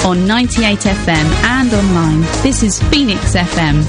on 98 FM and online. This is Phoenix FM.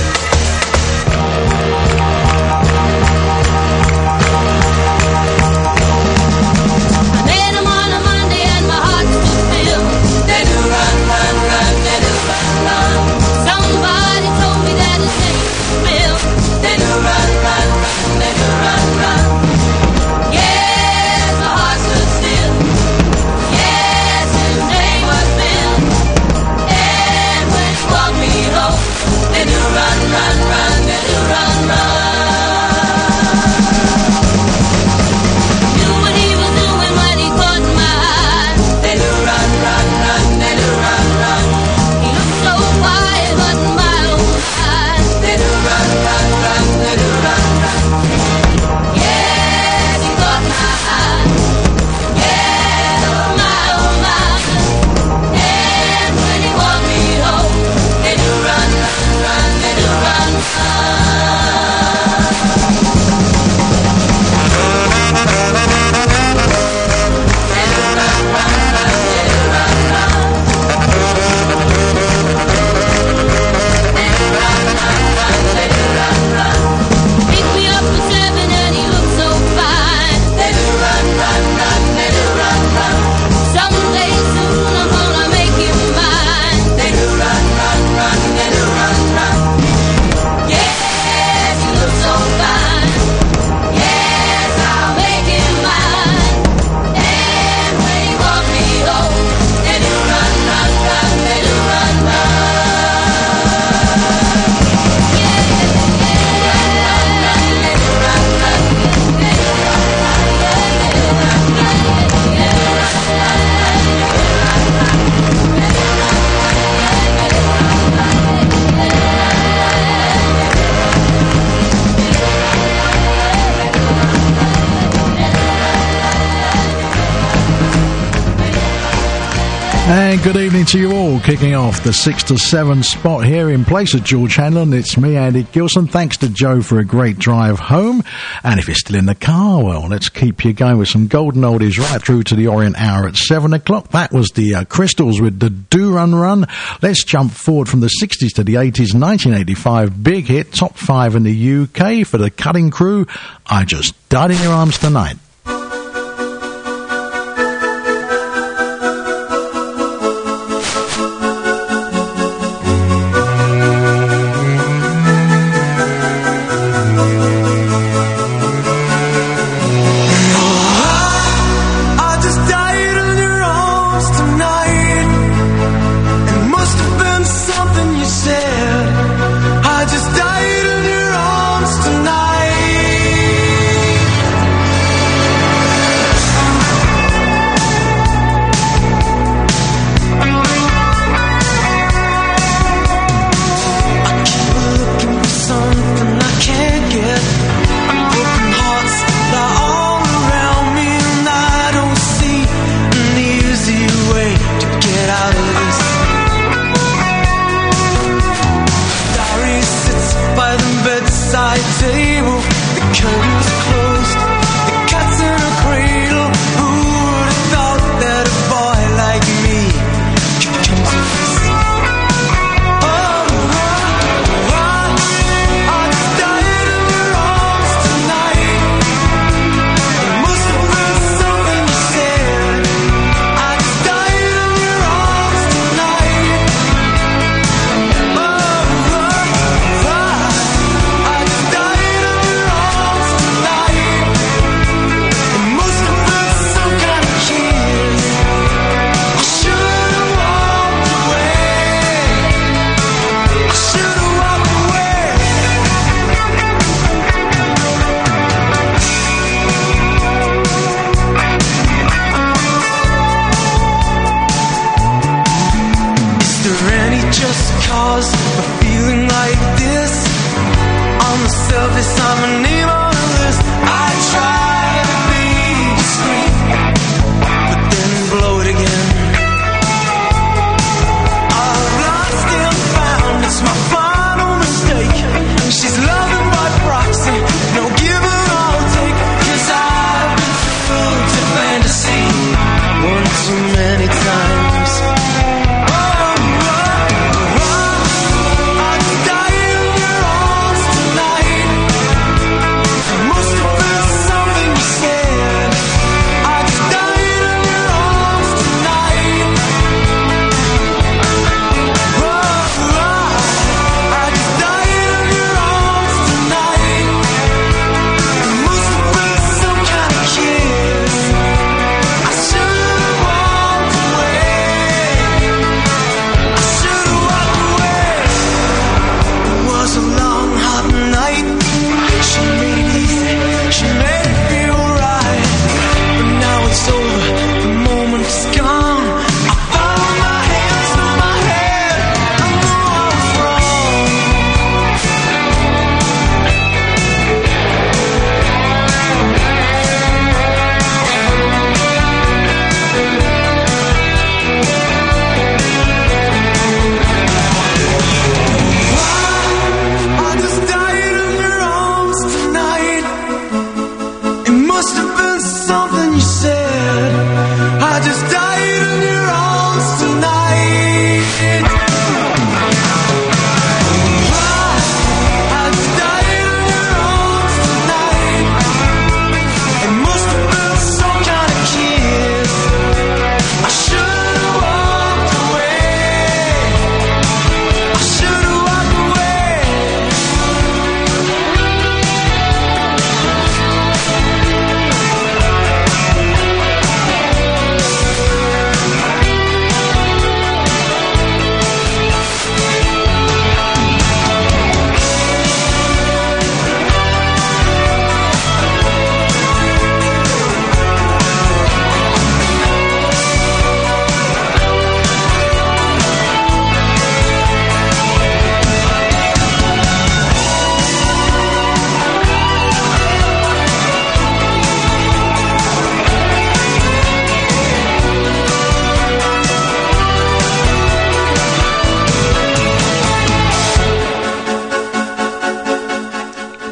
And good evening to you all. Kicking off the 6 to 7 spot here in place of George Hanlon. It's me, Andy Gilson. Thanks to Joe for a great drive home. And if you're still in the car, well, let's keep you going with some golden oldies right through to the Orient Hour at 7 o'clock. That was the Crystals with the Do Run Run. Let's jump forward from the 60s to the 80s. 1985, big hit, top 5 in the UK for the Cutting Crew. I Just Died in Your Arms Tonight. Died in your arms tonight.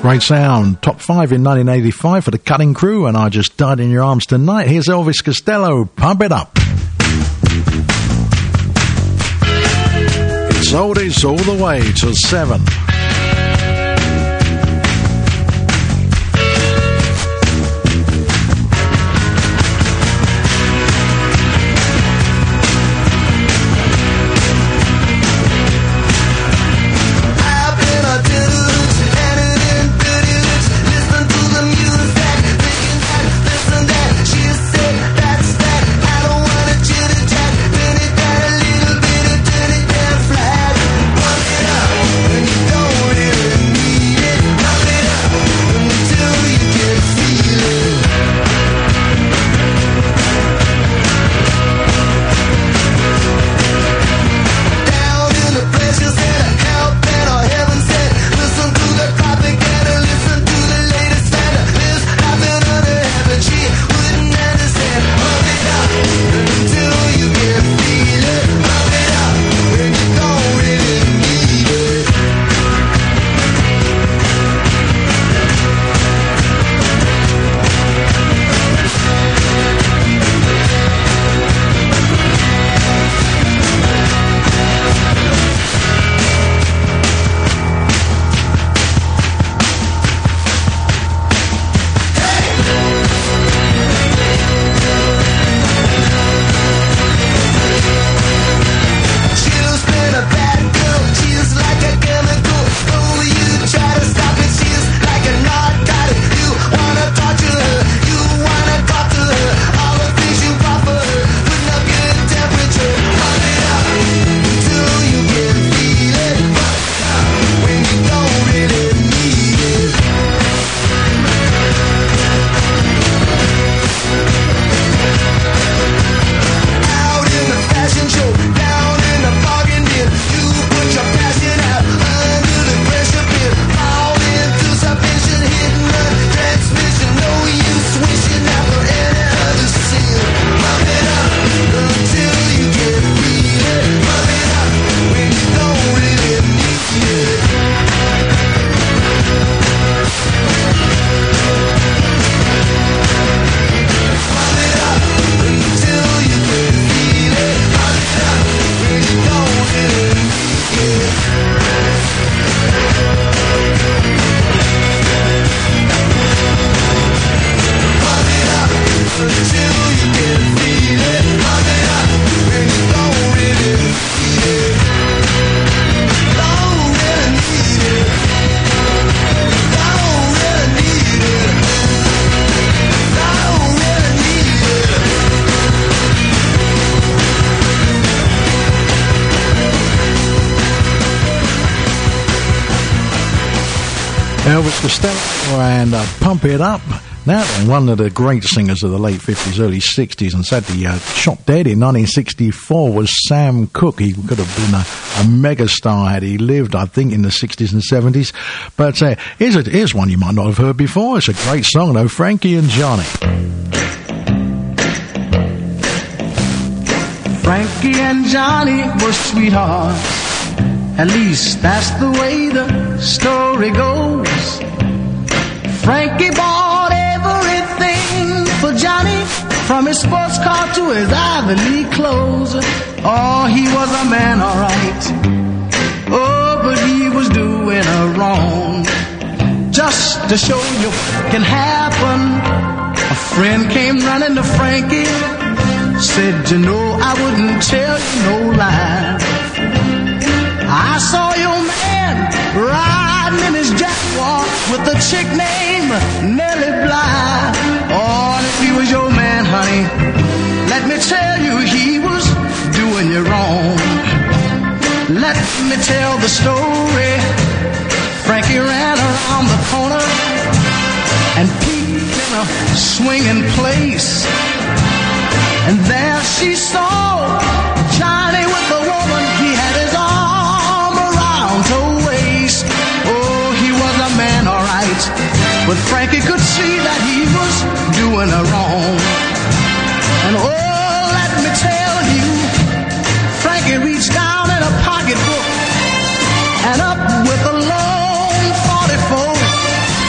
Great sound. Top 5 in 1985 for the Cutting Crew, and I Just Died in Your Arms Tonight. Here's Elvis Costello, Pump It Up. It's oldies all the way to 7. Elvis Costello and Pump It Up. Now then, one of the great singers of the late 50s, early 60s, and sadly shot dead in 1964 was Sam Cooke. He could have been a megastar had he lived, I think, in the 60s and 70s. But here's one you might not have heard before. It's a great song, though, Frankie and Johnny. Frankie and Johnny were sweethearts. At least that's the way the story goes. Frankie bought everything for Johnny, from his sports car to his Ivy League clothes. Oh, he was a man, all right. Oh, but he was doing her wrong. Just to show you what can happen, a friend came running to Frankie, said, you know, I wouldn't tell you no lie. I saw your man riding in his Jaguar with a chick named Nellie Bly. Oh, and if he was your man, honey, let me tell you, he was doing you wrong. Let me tell the story. Frankie ran around the corner and peeked in a swinging place. And there she saw Johnny with the woman. He had his arm around her waist. Oh, he was a man, all right. But Frankie could see that he was doing her wrong. And oh, let me tell you, Frankie reached down in a pocketbook and up with a long 44.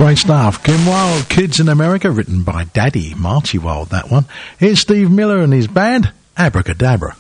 Great stuff. Kim Wilde, Kids in America, written by Daddy Marty Wilde, that one. Here's Steve Miller and his band, Abracadabra.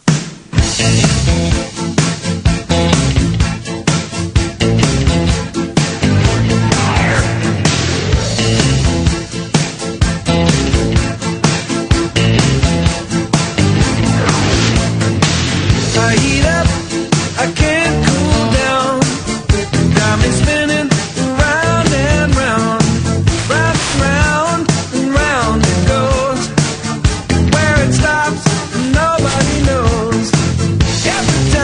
I heat up, I can't cool down. Got me spinning round and round, round and round it goes. Where it stops, nobody knows. Every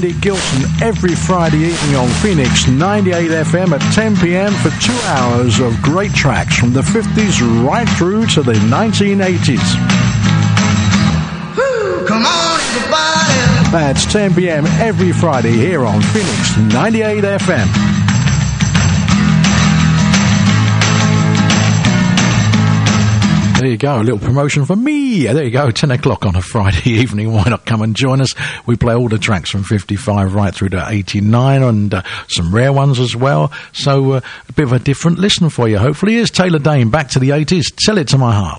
Andy Gilson every Friday evening on Phoenix 98 FM at 10 p.m. for 2 hours of great tracks from the 50s right through to the 1980s. Come on, everybody. That's 10 p.m. every Friday here on Phoenix 98 FM. There you go, a little promotion for me. There you go, 10 o'clock on a Friday evening. Why not come and join us? We play all the tracks from 55 right through to 89 and some rare ones as well. So a bit of a different listen for you, hopefully. Here's Taylor Dayne, back to the 80s. Tell It to My Heart.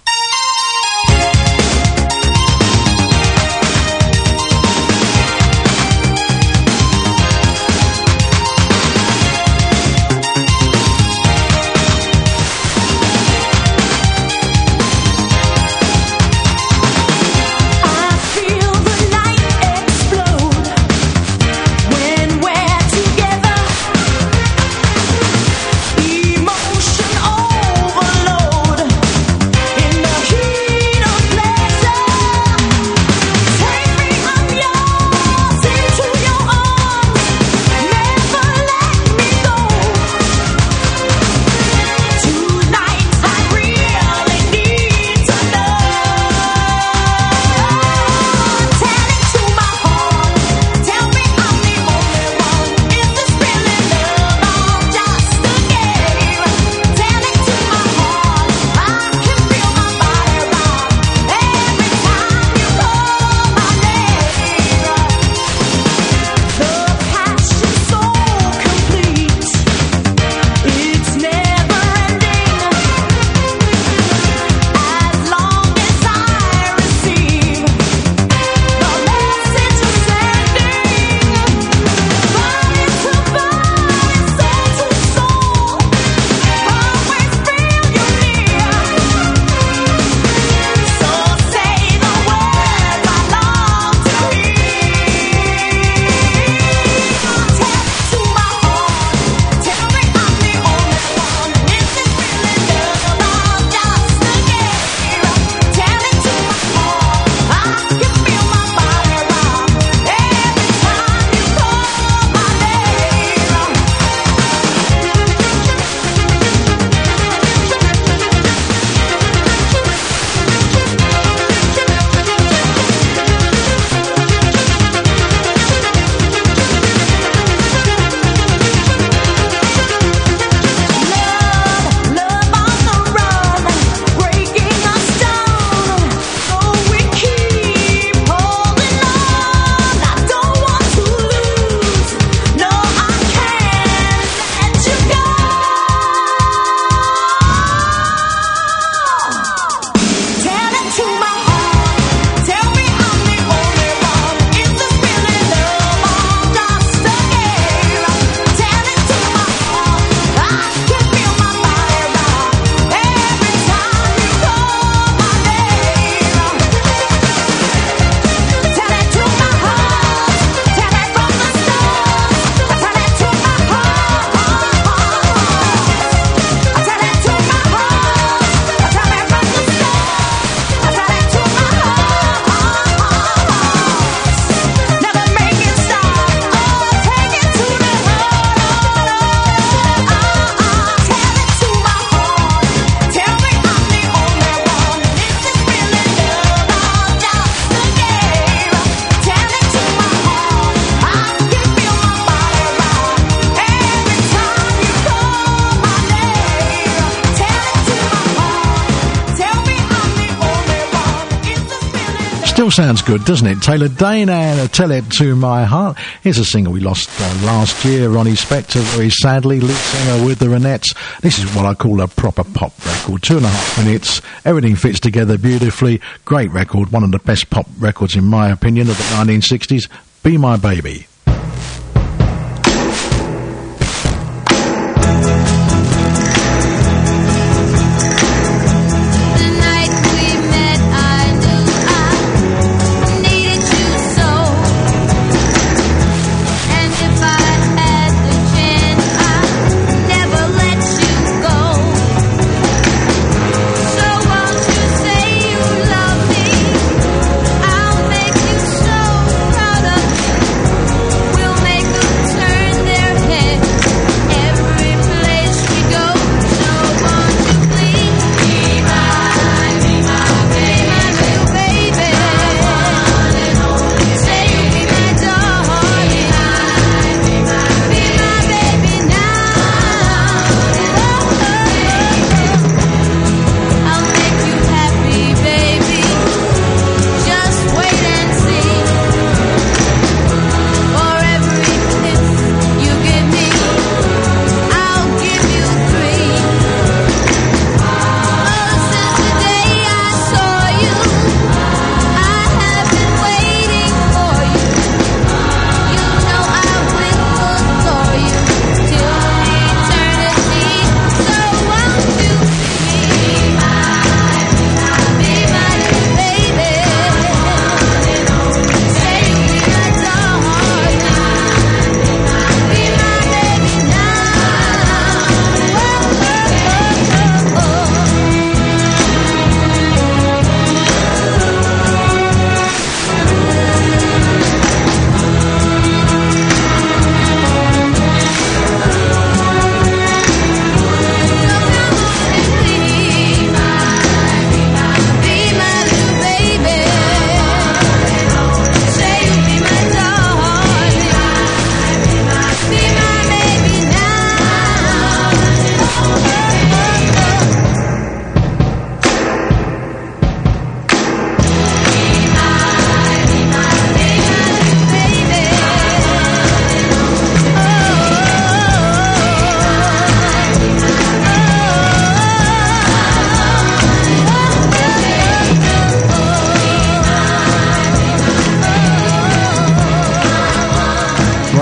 Still sounds good, doesn't it? Taylor Dayne and Tell It to My Heart. Here's a singer we lost last year, Ronnie Spector, very sadly, lead singer with the Ronettes. This is what I call a proper pop record. 2.5 minutes, everything fits together beautifully. Great record, one of the best pop records in my opinion of the 1960s. Be My Baby.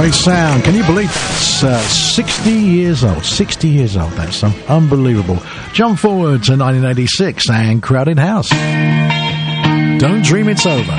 Great sound. Can you believe that's 60 years old? 60 years old, that song. Unbelievable. Jump forward to 1986 and Crowded House. Don't Dream It's Over.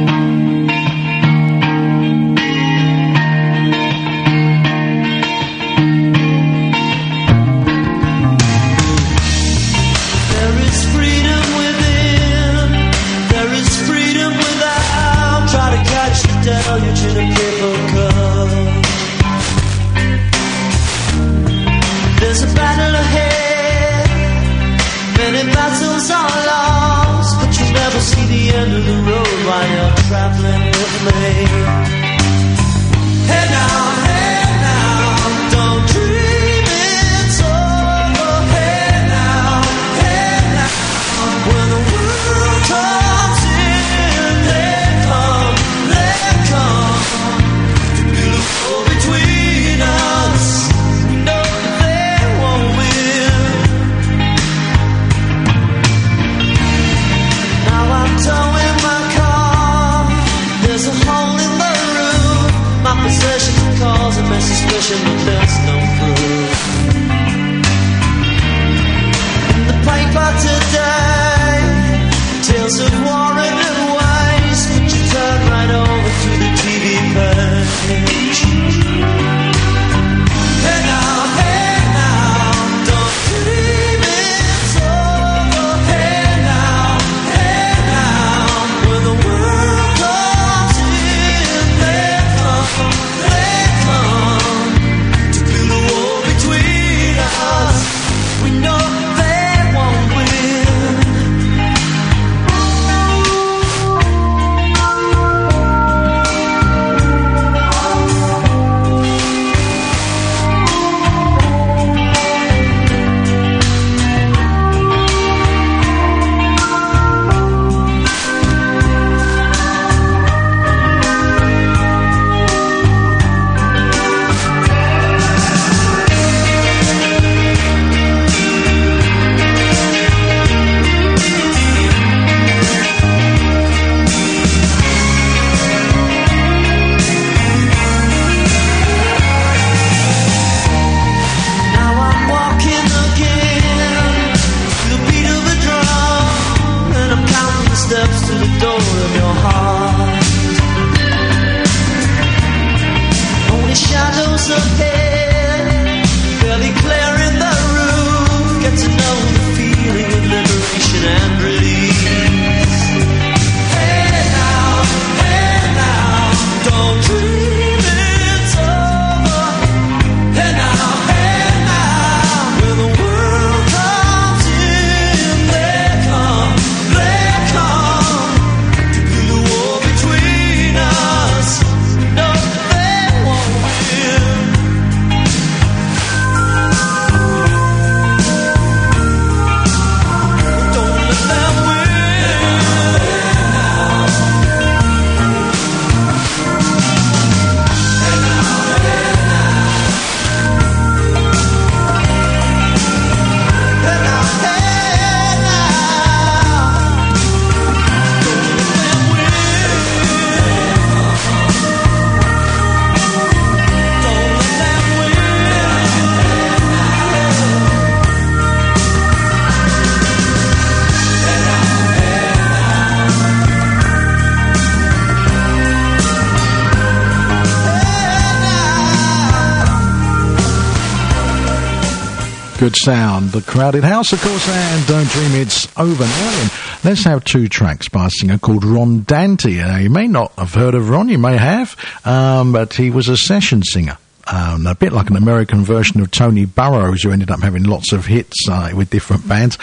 Good sound. The Crowded House, of course, and Don't Dream It's Over. Now, let's have two tracks by a singer called Ron Dante. You may not have heard of Ron, you may have, but he was a session singer. A bit like an American version of Tony Burrows, who ended up having lots of hits with different bands.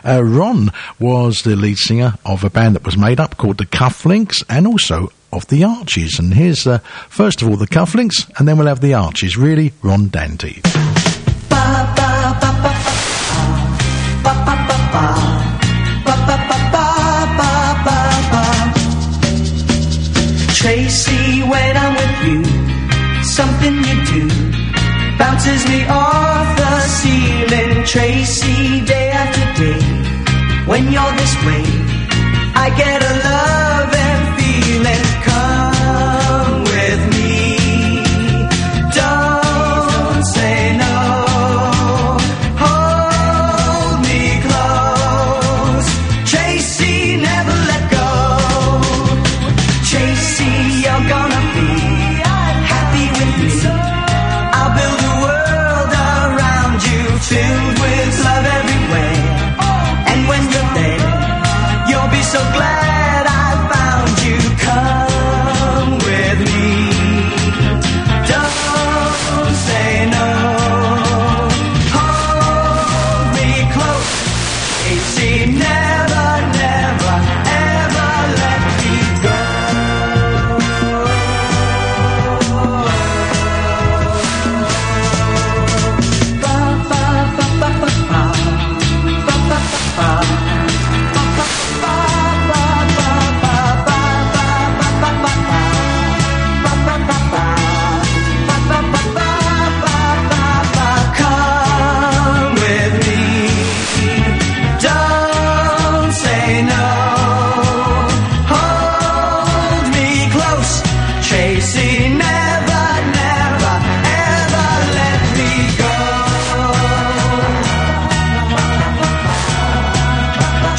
Ron was the lead singer of a band that was made up called the Cufflinks, and also of the Archies. And here's, first of all, the Cufflinks, and then we'll have the Archies. Really, Ron Dante. Tracy, when I'm with you, something you do bounces me off the ceiling. Tracy, day after day, when you're this way, I get a love and feeling. Come with me,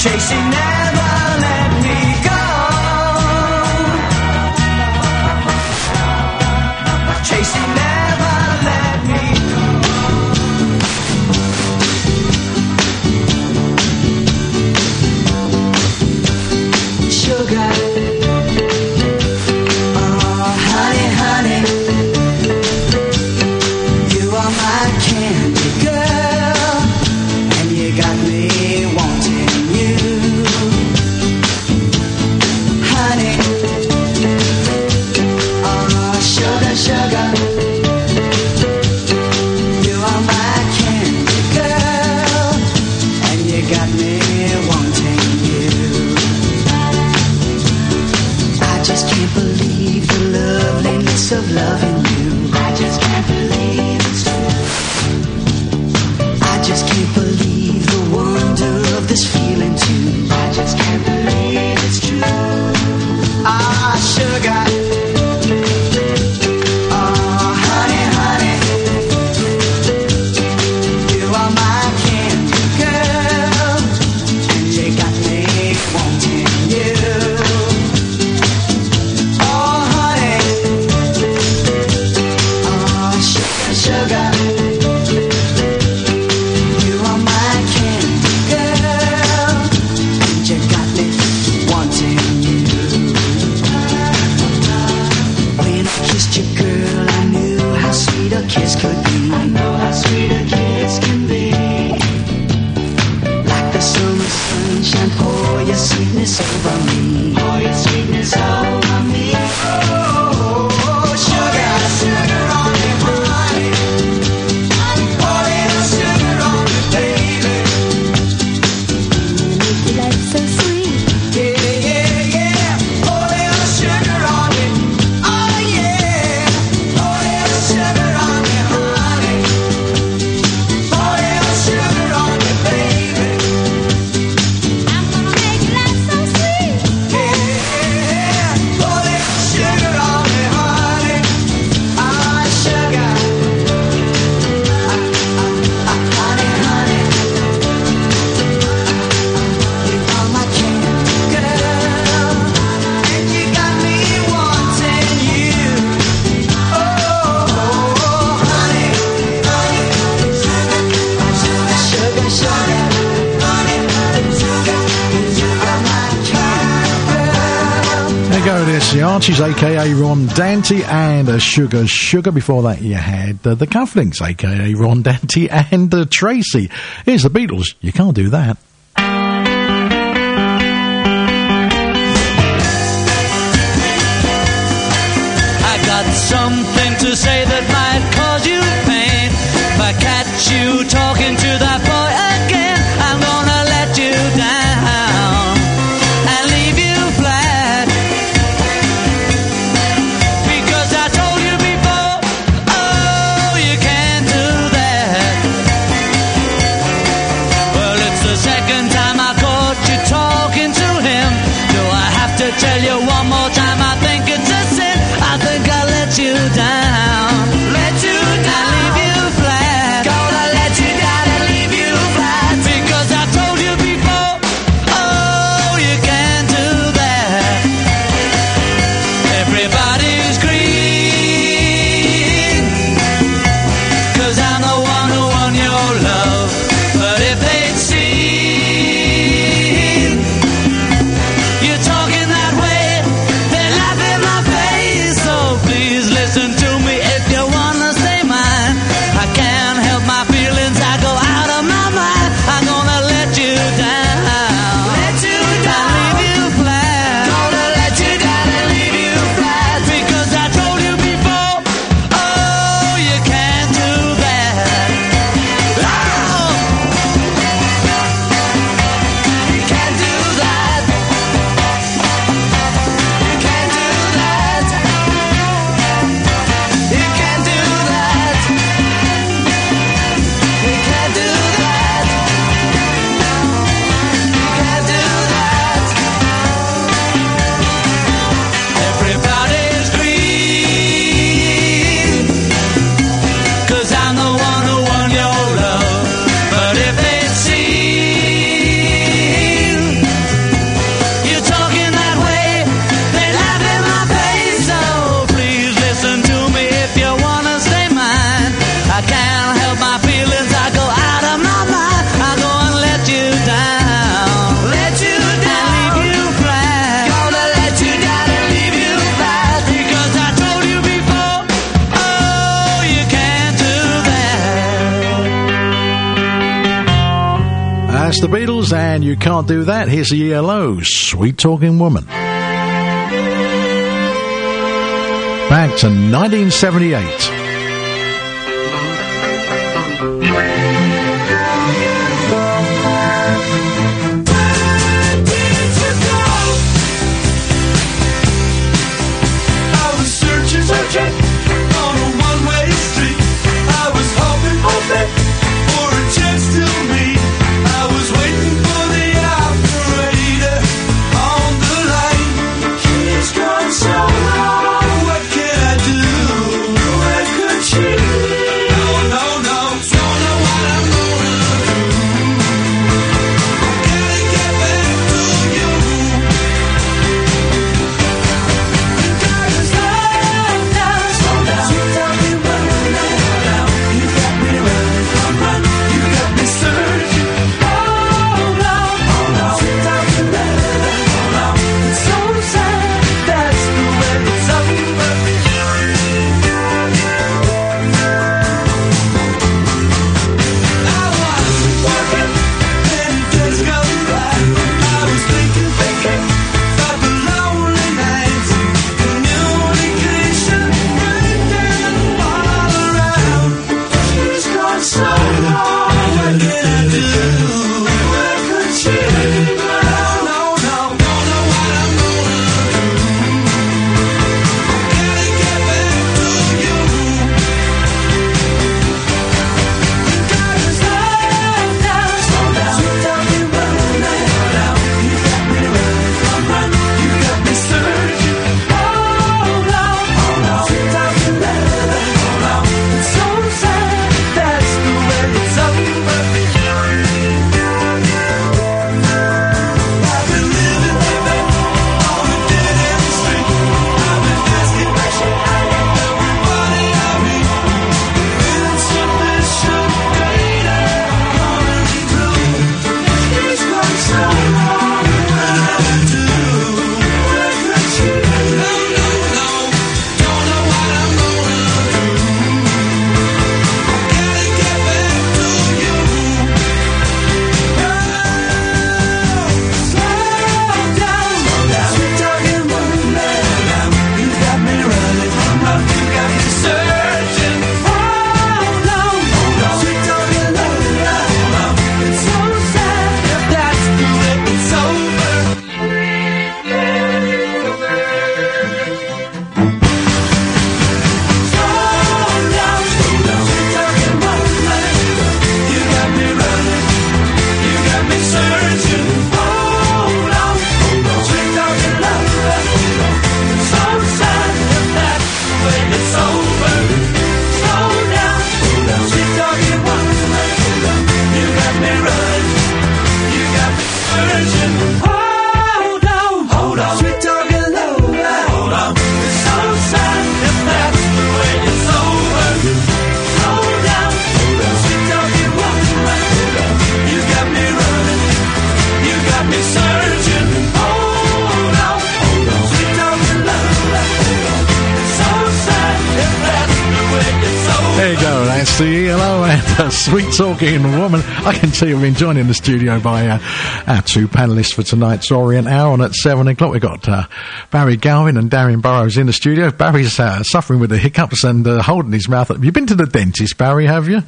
Tracy never let me go. Tracy never let me go. Sugar. Oh, honey, honey. You are my candy girl. And you got me wanting you. Honey. Oh, sugar, sugar. You are my candy girl. And you got me wanting you. I just can't believe the loveliness of loving you. I just can't believe it's true. I just can't believe the wonder of this feeling too. I just can't believe it's true. Ah, sugar. Oh, honey, honey. You are my candy girl. And you got me wanting you. Oh, honey. Oh, sugar, sugar. You are my candy girl. And you got me wanting you. When I kissed you, girl, I knew how sweet a kiss could be. I know how sweet a kiss can be. Like the summer sunshine, pour your sweetness over me. Pour your sweetness over me. Oh, sugar, sugar on me, honey. Pour a little sugar on me, baby. Your life's so sweet. Yeah, yeah, yeah. Pour a little sugar on me. Oh, yeah. Pour a little sugar on me, honey. Pour a little sugar on me, baby. I'm gonna make your life so sweet. Yeah, pour a little sugar on me, honey. Ah, sugar. Honey, honey. You are my candy girl. And you got me wanting you. Oh, honey, honey. Sugar, sugar, sugar. Honey, sugar. You are my candy girl. There you go, this the Archies, aka Ron Dante, and Sugar Sugar. Before that, you had the Cufflinks, aka Ron Dante and Tracy. Here's the Beatles. You can't do that. I got something to say that might cause you pain. If I catch you talking to that boy again, I'm gonna let you down and leave you flat. Because I told you before, oh, you can't do that. Well, it's the second time I caught you talking to him. Do I have to tell you one more time? I think it's a sin. I think I let you down. That's the Beatles, and you can't do that. Here's the ELO, Sweet Talking Woman. Back to 1978. The ELO and a Sweet Talking Woman. I can tell you've been joined in the studio by our two panellists for tonight's Orient Hour. On at 7 o'clock, we've got Barry Galvin and Darian Burrows in the studio. Barry's suffering with the hiccups and holding his mouth. Have you been to the dentist, Barry, have you?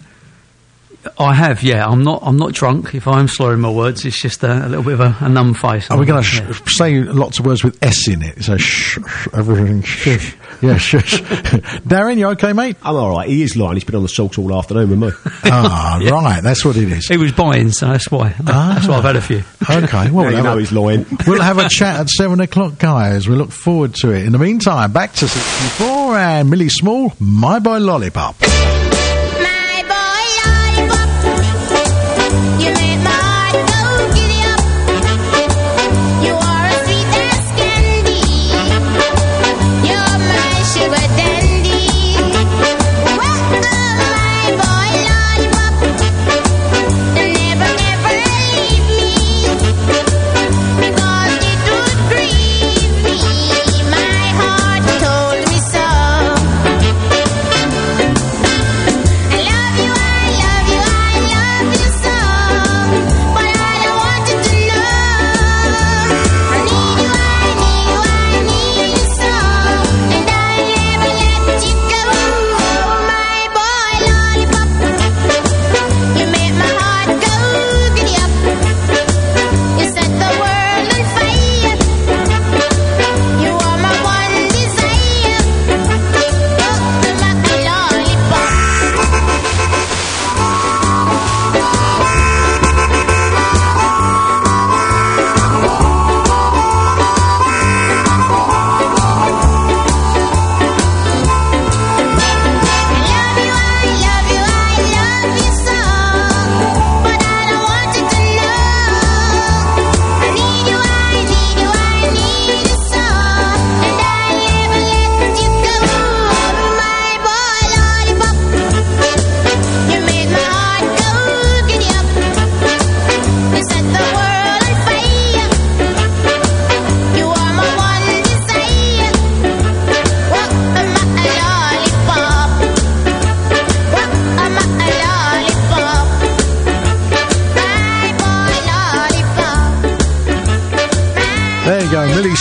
I have, yeah. I'm not drunk. If I'm slurring my words, it's just a little bit of a numb face. Are we going to say lots of words with S in it? So everything shush. Yeah, shush. Darren, you okay, mate? I'm all right. He is lying. He's been on the sulks all afternoon with me. Yeah. Right. That's what it is. He was buying, so that's why. That's why I've had a few. Okay. Well, yeah, he's lying. We'll have a chat at 7 o'clock, guys. We look forward to it. In the meantime, back to 64 and Millie Small, My Boy Lollipop. You made my heart go giddy up. You are as sweet as candy. You're my sugar dandy. Well, my boy lollipop, never, never leave me, because it would grieve me. My heart told me so.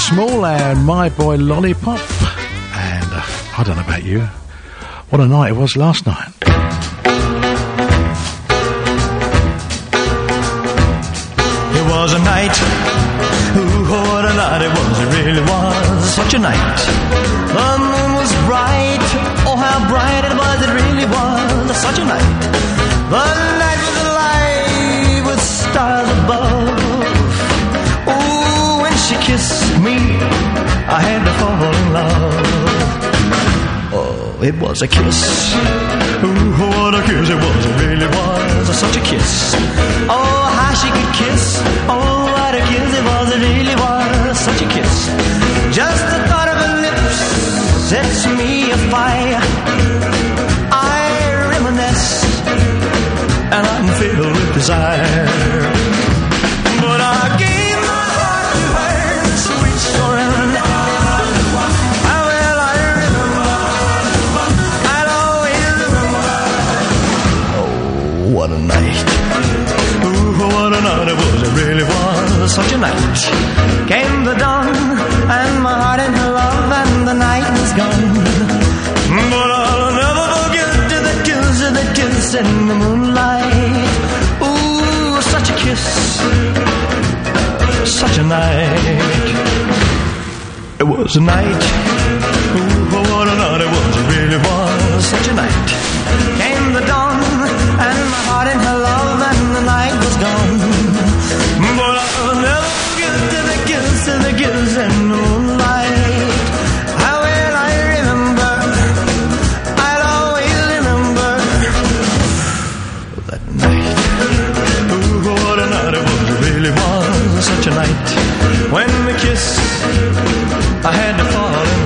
Small and My Boy Lollipop. And I don't know about you, what a night it was last night. It was a night, ooh, what a night it was, it really was such a night. The moon was bright, oh how bright it was, it really was such a night. The night was alive with stars above. Oh, when she kissed me, I had to fall in love. Oh, it was a kiss, ooh, what a kiss it was, it really was such a kiss. Oh, how she could kiss, oh, what a kiss it was, it really was such a kiss. Just the thought of her lips sets me afire. I reminisce, and I'm filled with desire. But I gave my heart to her, sweet surrender. How well I remember, I'll always remember. Oh, what a night. Ooh, what a night it was, it really was such a night. Came the dawn, and my heart in her love, and the night was gone. But I'll never forget the kiss in the moonlight. Ooh, such a kiss, such a night. It was a night, ooh, what a night it was, it really was such a night. Came the dawn, and my heart in her love, and the night was gone. But I'll never forget the kiss in the moonlight. How well I remember, I'll always remember that night. Ooh, what a night it was, it really was such a night. When we kissed, I had to fall in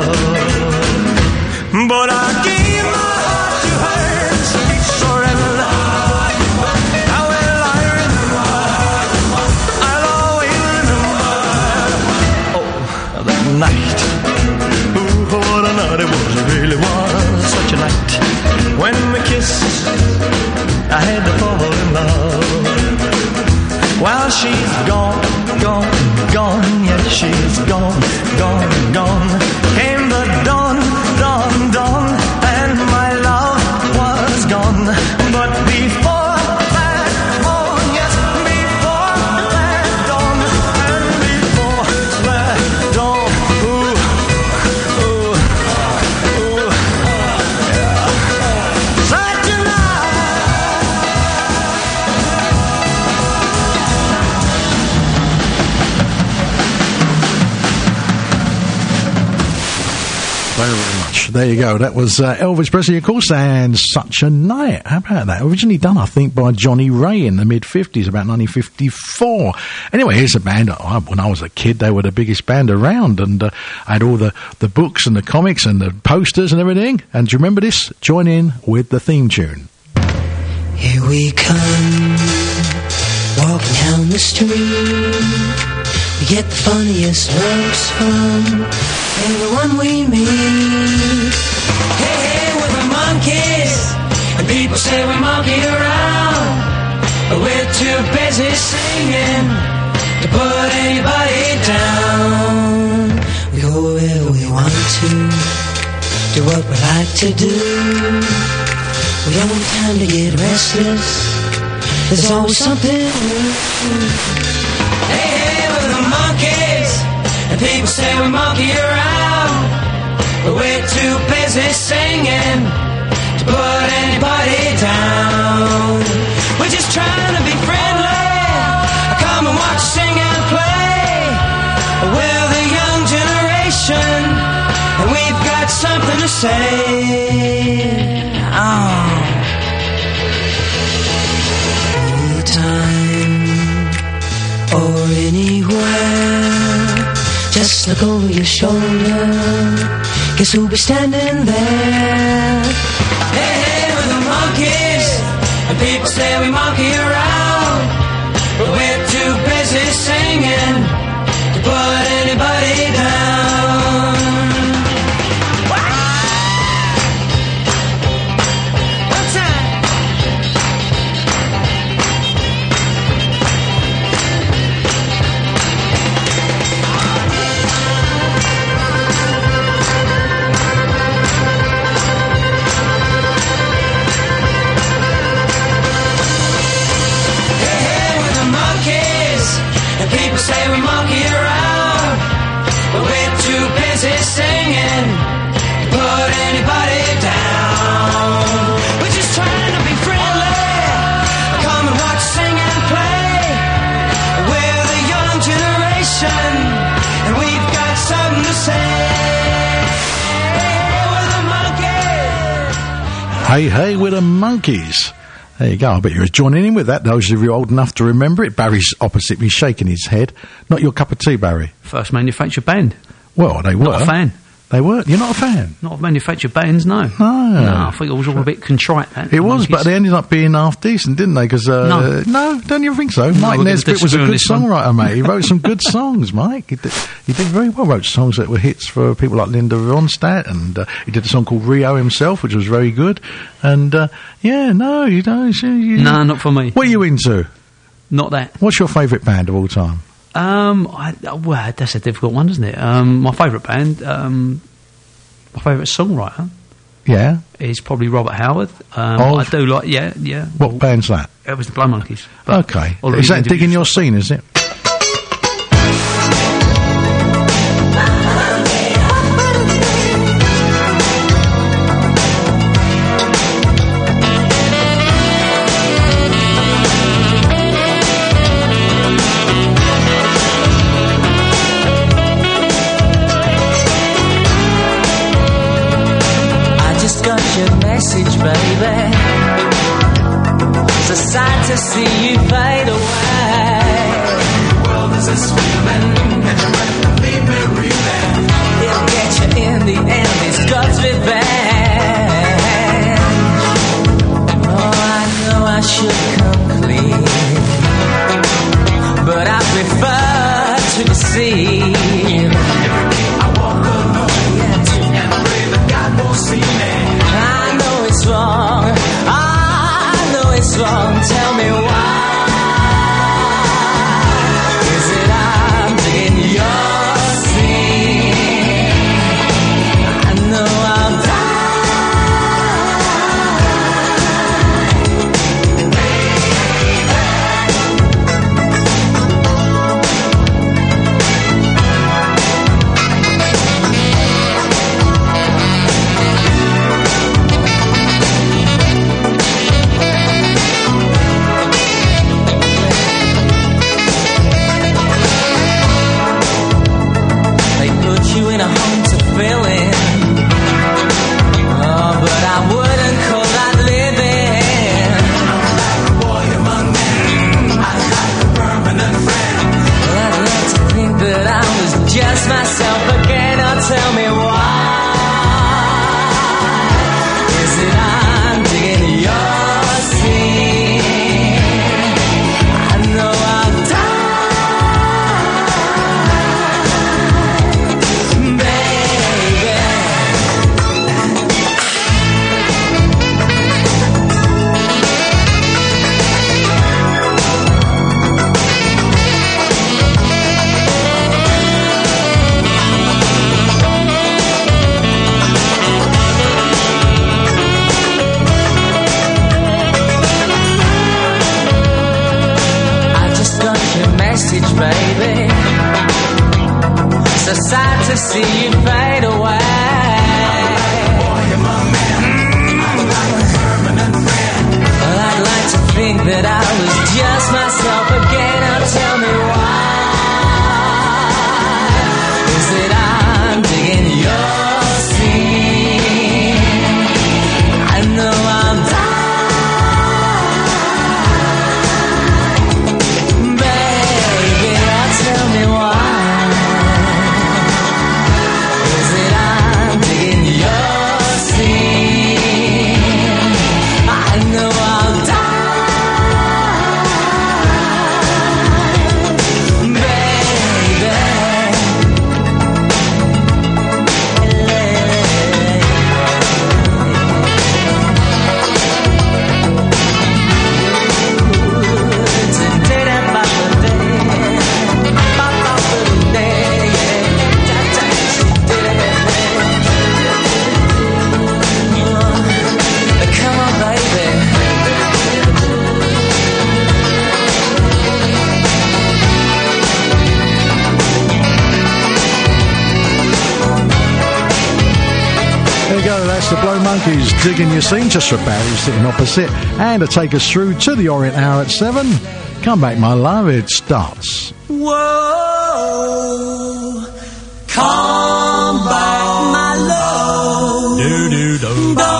love. But I gave my heart to her, sweet surrender. How well I remember, I'll always remember. Oh, that night. Ooh, what a night it was, it really was such a night. When we kissed, I had to fall in love. While she's gone, gone, gone, yes, she's gone, gone, gone. Came the dawn, dawn, dawn, and my love was gone. But before that dawn, yes, before that dawn, and before that dawn, ooh, ooh, ooh, yeah. Such a Very much. There you go. That was Elvis Presley, of course, and Such a Night. How about that? Originally done, I think, by Johnny Ray in the mid-50s, about 1954. Anyway, here's a band. When I was a kid, they were the biggest band around, and I had all the books and the comics and the posters and everything. And do you remember this? Join in with the theme tune. Here we come, walking down the street. We get the funniest looks from everyone we meet. Hey, hey, we're the monkeys, and people say we monkey around, but we're too busy singing to put anybody down. We go where we want to, do what we like to do. We don't have time to get restless, there's always something new. Hey, hey, we're the monkeys, and people say we monkey around, but we're too busy singing to put anybody down. We're just trying to be friendly, come and watch us sing and play. We're the young generation, and we've got something to say. Oh. Anytime or anywhere, just look over your shoulder, guess who'll be standing there? Hey, hey, we're the monkeys, and people say we monkey around, but we're too busy singing to put anybody down. One time. say we monkey around, but we're too busy singing to put anybody down. We're just trying to be friendly. Come and watch, sing and play. We're the young generation, and we've got something to say. We're the monkeys. Hey, hey, with the Monkeys. There you go. I bet you're joining in with that. Those of you old enough to remember it. Barry's opposite me, shaking his head. Not your cup of tea, Barry. First manufactured band. Well, they were. Not a fan. They were. You're not a fan? Not of manufactured bands, no. No. I think it was all a bit contrite, that. It was, but they ended up being half decent, didn't they? Because No. don't you think so? Mike we're gonna Nesbitt was a disagree on good this one. songwriter, mate. He wrote some good songs, Mike. He did very well. Wrote songs that were hits for people like Linda Ronstadt, and he did a song called Rio himself, which was very good. And you don't. No, not for me. What are you into? Not that. What's your favourite band of all time? Well, that's a difficult one, isn't it? My favourite band, my favourite songwriter Yeah. is probably Robert Howard. Oh. I do like, yeah. What band's that? It was the Blow Monkeys. But Okay. all of Is the that digging individual your stuff- scene, is it? I just got your message, baby. So sad to see you fade away. Well, there's this feeling that you're right to leave me reeling. It'll get you in the end, it's God's revenge. Oh, I know I should come clean, but I prefer to deceive. I walk alone and pray that God won't see me. I know it's wrong. I know it's wrong. Tell me why. Is it I'm digging your scene? I know I'll die. They put you in a home to fill in. Oh, but I wouldn't call that living. I'm like a boy among men. I'm like a permanent friend. Well, I'd like to think that I was just myself again. Oh, tell me why. Is it I'm digging your scene? I know I'll die. I just got your message, baby. So sad to see you fade away. Well, I'd like to think that I was just myself again. Now tell me why. Is it I'm digging your scene? I know I'll die. Baby, now tell me why. Is it I'm digging your scene? I know I'll die. go, that's the Blow Monkeys, Digging Your Scene. Just for Barry sitting opposite, and to take us through to the Orient Hour at 7. Come back, my love, it starts. Whoa, come back, my love. Don't go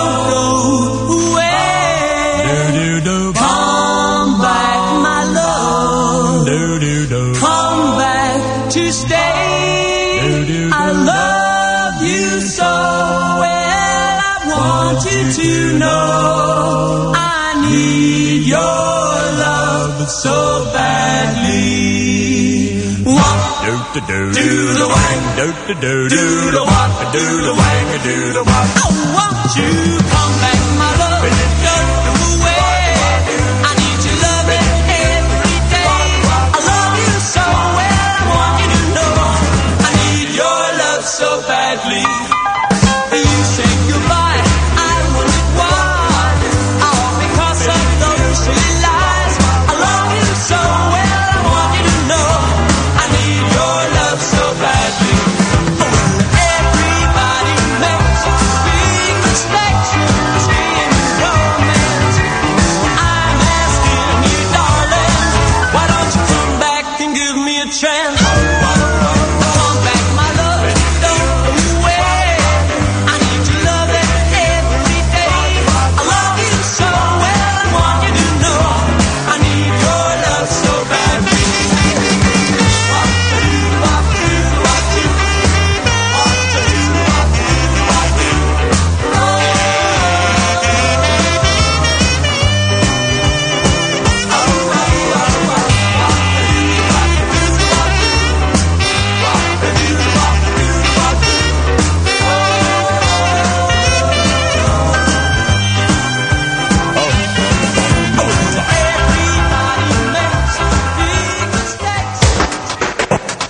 away. Come back, my love. Come back to stay. I love you so well. I want you to know I need your love so badly. Do the wang, do the what, do the wang, do the what. Oh, won't you come back?